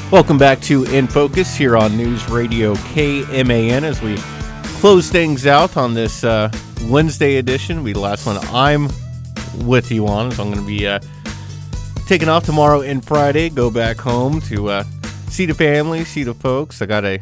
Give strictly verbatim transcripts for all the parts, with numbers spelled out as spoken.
Welcome back to In Focus here on News Radio K M A N as we close things out on this uh, Wednesday edition. We the last one I'm with you on, so I'm going to be uh, taking off tomorrow and Friday. Go back home to uh, see the family, see the folks. I got a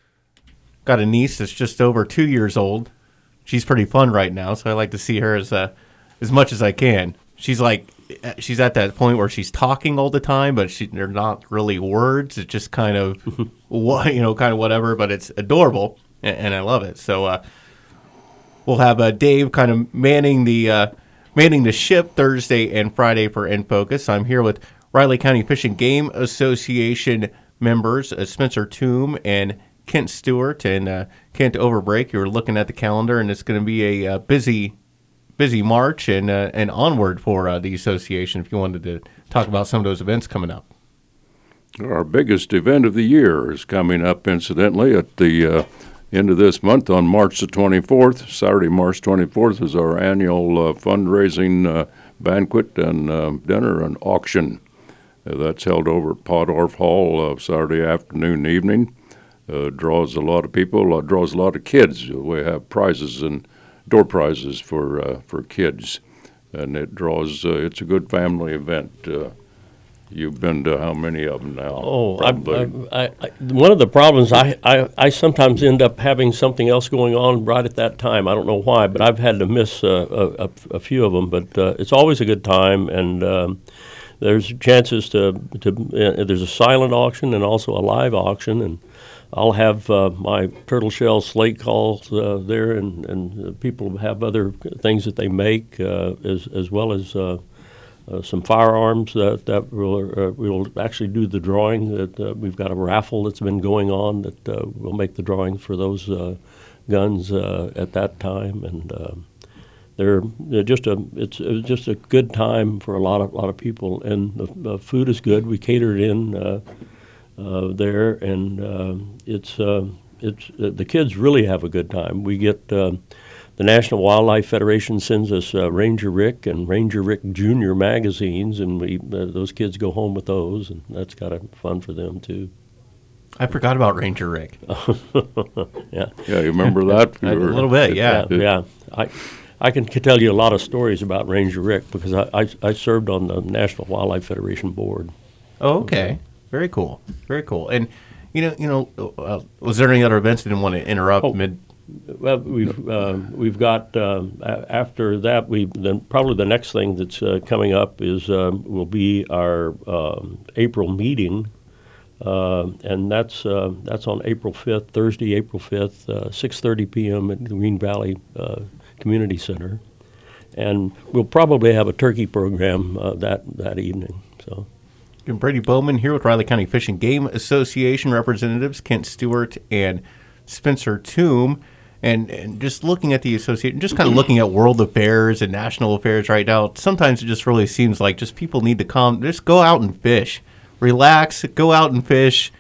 got a niece that's just over two years old. She's pretty fun right now, so I like to see her as uh, as much as I can. She's like. She's at that point where she's talking all the time, but she, they're not really words. It's just kind of, you know, kind of whatever, but it's adorable, and, and I love it. So uh, we'll have uh, Dave kind of manning the uh, manning the ship Thursday and Friday for In Focus. I'm here with Riley County Fish and Game Association members, uh, Spencer Toom and Kent Stewart. And uh, Kent, over break, you were looking at the calendar, and it's going to be a uh, busy busy March and uh, and onward for uh, the association, if you wanted to talk about some of those events coming up. Our biggest event of the year is coming up, incidentally, at the uh, end of this month on March the twenty-fourth. Saturday, March twenty-fourth is our annual uh, fundraising uh, banquet and uh, dinner and auction. Uh, that's held over at Podorf Hall uh, Saturday afternoon and evening. Uh, draws a lot of people, uh, draws a lot of kids. We have prizes and door prizes for uh, for kids, and it draws. Uh, it's a good family event. Uh, you've been to how many of them now? Oh, I, I, I, one of the problems I, I I sometimes end up having something else going on right at that time. I don't know why, but I've had to miss uh, a, a, a few of them. But uh, it's always a good time, and um, there's chances to to. Uh, there's a silent auction and also a live auction, and I'll have uh, my turtle shell slate calls uh, there, and, and people have other things that they make, uh, as as well as uh, uh, some firearms that that will uh, we'll actually do the drawing. That uh, we've got a raffle that's been going on that uh, we'll make the drawing for those uh, guns uh, at that time, and uh, they're, they're just a it's, it's just a good time for a lot of lot of people, and the, the food is good. We cater it in. Uh, Uh, there, and uh, it's uh, it's uh, the kids really have a good time. We get uh, the National Wildlife Federation sends us uh, Ranger Rick and Ranger Rick Junior magazines, and we uh, those kids go home with those, and that's kind of fun for them too. I forgot about Ranger Rick. yeah, yeah, you remember that? a little bit, yeah, yeah. yeah. I I can tell you a lot of stories about Ranger Rick because I I, I served on the National Wildlife Federation board. Oh, okay. Very cool, very cool. And you know, you know, uh, was there any other events you didn't want to interrupt oh, mid? Well, we've uh, we've got um, a- after that we then probably the next thing that's uh, coming up is um, will be our um, April meeting, uh, and that's uh, that's on April fifth, Thursday, April fifth, uh, six thirty p.m. at the Green Valley uh, Community Center, and we'll probably have a turkey program uh, that that evening. So. And Brady Bowman here with Riley County Fish and Game Association representatives Kent Stewart and Spencer Toom, and and just looking at the association, just kind of looking at world affairs and national affairs right now. Sometimes it just really seems like just people need to calm, just go out and fish, relax, go out and fish,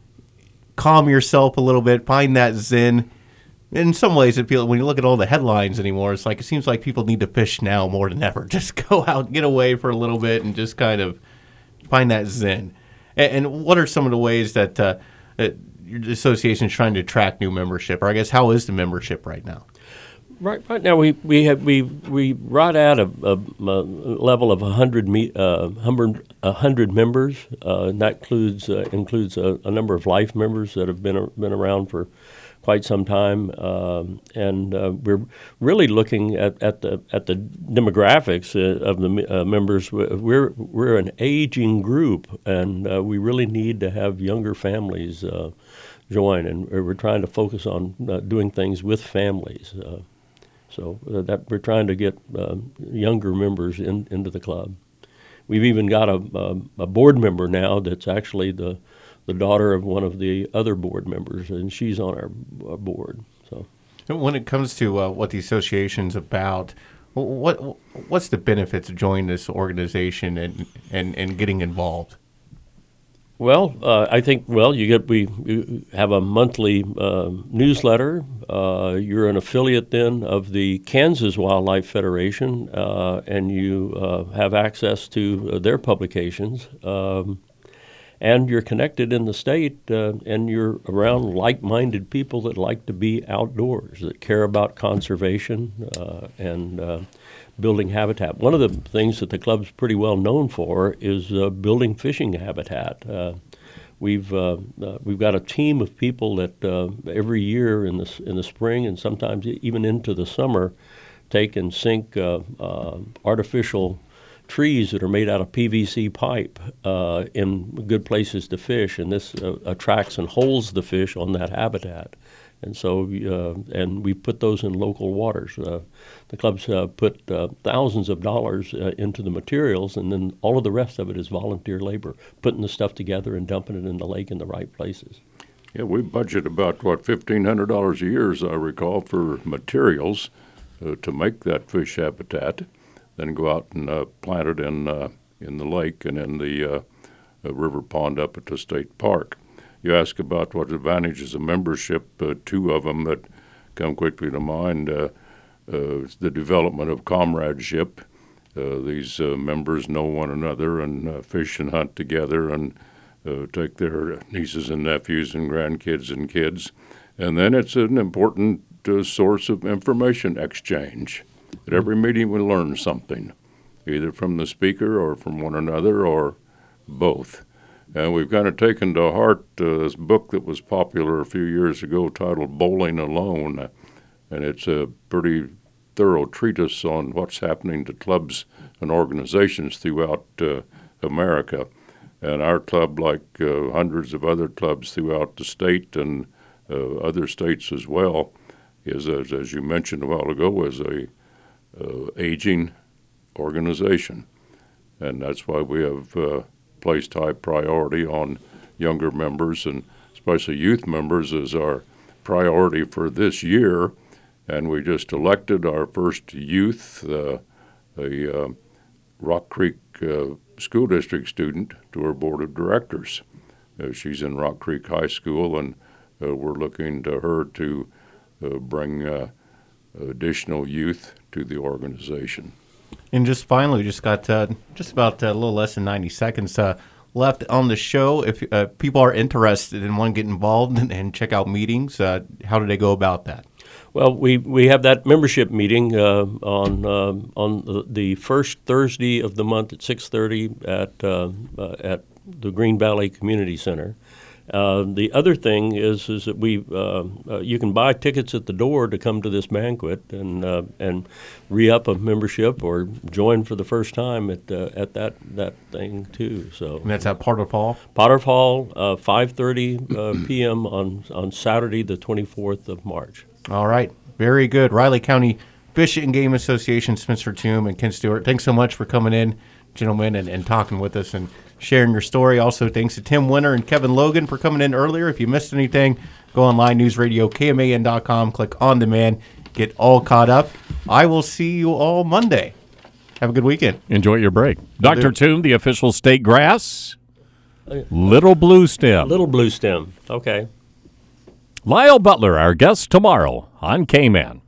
calm yourself a little bit, find that zen. In some ways, it feels when you look at all the headlines anymore, it's like it seems like people need to fish now more than ever. Just go out, get away for a little bit, and just kind of find that zen. And, and what are some of the ways that, uh, that your association is trying to attract new membership? Or I guess, how is the membership right now? Right, right now we we have we we brought out a, a, a level of a hundred me, uh, hundred a hundred members, uh, and that includes uh, includes a, a number of life members that have been been around for quite some time, um, and uh, we're really looking at, at the at the demographics uh, of the uh, members. We're we're an aging group, and uh, we really need to have younger families uh, join, and we're trying to focus on uh, doing things with families. Uh, so uh, that we're trying to get uh, younger members in, into the club. We've even got a, a, a board member now that's actually the the daughter of one of the other board members, and she's on our, our board. So, when it comes to uh, what the association's about, what what's the benefits of joining this organization and and, and getting involved? Well, uh, I think well, you get we you have a monthly uh, newsletter. Uh, you're an affiliate then of the Kansas Wildlife Federation, uh, and you uh, have access to uh, their publications. Um, and you're connected in the state, uh, and you're around like-minded people that like to be outdoors, that care about conservation uh, and uh, building habitat. One of the things that the club's pretty well known for is uh, building fishing habitat. Uh, we've uh, uh, we've got a team of people that uh, every year in the in the spring and sometimes even into the summer take and sink uh, uh, artificial trees that are made out of P V C pipe uh, in good places to fish, and this uh, attracts and holds the fish on that habitat. And so, uh, and we put those in local waters. Uh, the clubs uh, put uh, thousands of dollars uh, into the materials, and then all of the rest of it is volunteer labor, putting the stuff together and dumping it in the lake in the right places. Yeah, we budget about, what, fifteen hundred dollars a year, as I recall, for materials uh, to make that fish habitat. Then go out and uh, plant it in uh, in the lake and in the uh, uh, river pond up at the state park. You ask about what advantages of membership. Uh, two of them that come quickly to mind: uh, uh, the development of comradeship. Uh, these uh, members know one another and uh, fish and hunt together, and uh, take their nieces and nephews and grandkids and kids. And then it's an important uh, source of information exchange. At every meeting we learn something, either from the speaker or from one another or both. And we've kind of taken to heart uh, this book that was popular a few years ago titled Bowling Alone. And it's a pretty thorough treatise on what's happening to clubs and organizations throughout uh, America. And our club, like uh, hundreds of other clubs throughout the state and uh, other states as well, is, as, as you mentioned a while ago, is a Uh, aging organization, and that's why we have uh, placed high priority on younger members, and especially youth members as our priority for this year. And we just elected our first youth, uh, a uh, Rock Creek uh, School District student, to our board of directors. Uh, she's in Rock Creek High School, and uh, we're looking to her to uh, bring uh, additional youth to the organization. And just finally, we just got uh, just about uh, a little less than ninety seconds uh, left on the show. If uh, people are interested and want to get involved and, and check out meetings, uh, how do they go about that? Well, we, we have that membership meeting uh, on uh, on the, the first Thursday of the month at six thirty at uh, uh, at the Green Valley Community Center. Uh, the other thing is is that we uh, uh, you can buy tickets at the door to come to this banquet and uh, and re-up a membership or join for the first time at uh, at that that thing too. So And that's at Potter Hall? Potter Hall, uh, five thirty uh, p.m. on on Saturday, the twenty-fourth of March. All right. Very good. Riley County Fish and Game Association, Spencer Toom and Ken Stewart, thanks so much for coming in, gentlemen, and, and talking with us and sharing your story. Also, thanks to Tim Winter and Kevin Logan for coming in earlier. If you missed anything, go online, News Radio, K M A N dot com, click on demand, get all caught up. I will see you all Monday. Have a good weekend. Enjoy your break. Doctor Toom, the official state grass, Little Blue Stem. Little Blue Stem. Okay. Lyle Butler, our guest tomorrow on K-Man.